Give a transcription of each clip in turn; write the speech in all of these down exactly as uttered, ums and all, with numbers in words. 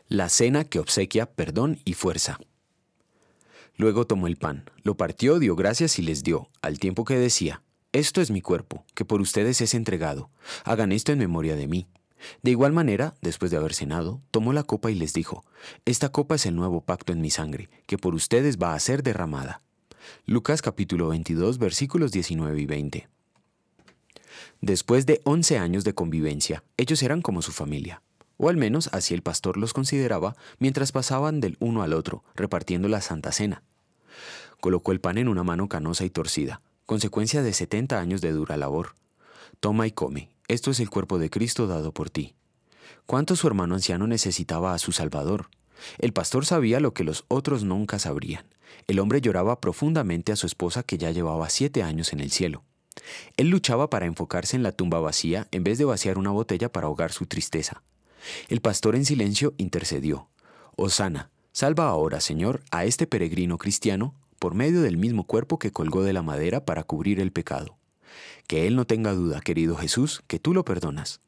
La cena que obsequia perdón y fuerza. Luego tomó el pan, lo partió, dio gracias y les dio, al tiempo que decía: Esto es mi cuerpo, que por ustedes es entregado. Hagan esto en memoria de mí. De igual manera, después de haber cenado, tomó la copa y les dijo: Esta copa es el nuevo pacto en mi sangre, que por ustedes va a ser derramada. Lucas capítulo veintidós, versículos diecinueve y veinte. Después de once años de convivencia, ellos eran como su familia. O al menos así el pastor los consideraba mientras pasaban del uno al otro, repartiendo la Santa Cena. Colocó el pan en una mano canosa y torcida, consecuencia de setenta años de dura labor. Toma y come, esto es el cuerpo de Cristo dado por ti. ¿Cuánto su hermano anciano necesitaba a su Salvador? El pastor sabía lo que los otros nunca sabrían. El hombre lloraba profundamente a su esposa que ya llevaba siete años en el cielo. Él luchaba para enfocarse en la tumba vacía en vez de vaciar una botella para ahogar su tristeza. El pastor en silencio intercedió: Hosana, salva ahora, Señor, a este peregrino cristiano por medio del mismo cuerpo que colgó de la madera para cubrir el pecado. Que él no tenga duda, querido Jesús, que tú lo perdonas.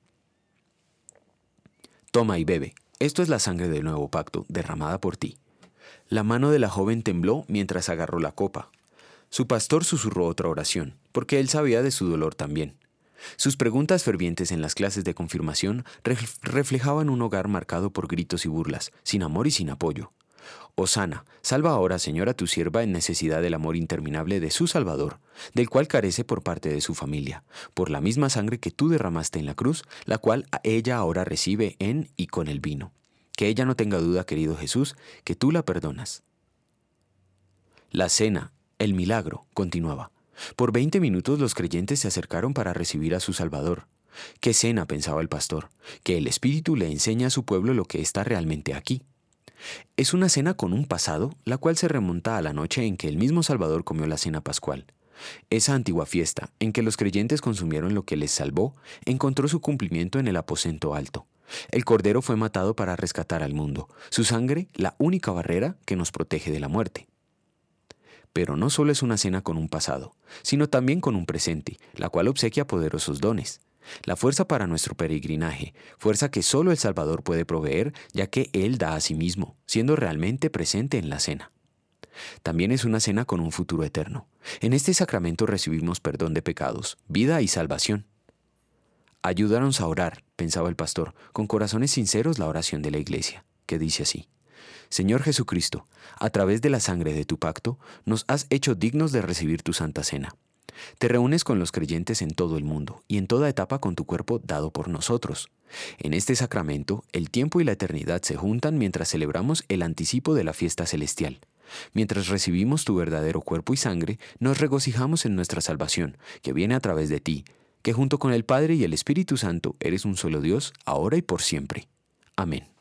Toma y bebe, esto es la sangre del nuevo pacto, derramada por ti. La mano de la joven tembló mientras agarró la copa. Su pastor susurró otra oración, porque él sabía de su dolor también. Sus preguntas fervientes en las clases de confirmación reflejaban un hogar marcado por gritos y burlas, sin amor y sin apoyo. Hosana, salva ahora, Señor, a tu sierva en necesidad del amor interminable de su Salvador, del cual carece por parte de su familia, por la misma sangre que tú derramaste en la cruz, la cual ella ahora recibe en y con el vino. Que ella no tenga duda, querido Jesús, que tú la perdonas. La cena, el milagro, continuaba. Por veinte minutos los creyentes se acercaron para recibir a su Salvador. ¿Qué cena?, pensaba el pastor, que el Espíritu le enseña a su pueblo lo que está realmente aquí. Es una cena con un pasado, la cual se remonta a la noche en que el mismo Salvador comió la cena pascual. Esa antigua fiesta, en que los creyentes consumieron lo que les salvó, encontró su cumplimiento en el aposento alto. El Cordero fue matado para rescatar al mundo, su sangre la única barrera que nos protege de la muerte. Pero no solo es una cena con un pasado, sino también con un presente, la cual obsequia poderosos dones. La fuerza para nuestro peregrinaje, fuerza que solo el Salvador puede proveer, ya que Él da a sí mismo, siendo realmente presente en la cena. También es una cena con un futuro eterno. En este sacramento recibimos perdón de pecados, vida y salvación. Ayúdanos a orar, pensaba el pastor, con corazones sinceros la oración de la iglesia, que dice así: Señor Jesucristo, a través de la sangre de tu pacto, nos has hecho dignos de recibir tu Santa Cena. Te reúnes con los creyentes en todo el mundo y en toda etapa con tu cuerpo dado por nosotros. En este sacramento, el tiempo y la eternidad se juntan mientras celebramos el anticipo de la fiesta celestial. Mientras recibimos tu verdadero cuerpo y sangre, nos regocijamos en nuestra salvación, que viene a través de ti, que junto con el Padre y el Espíritu Santo eres un solo Dios, ahora y por siempre. Amén.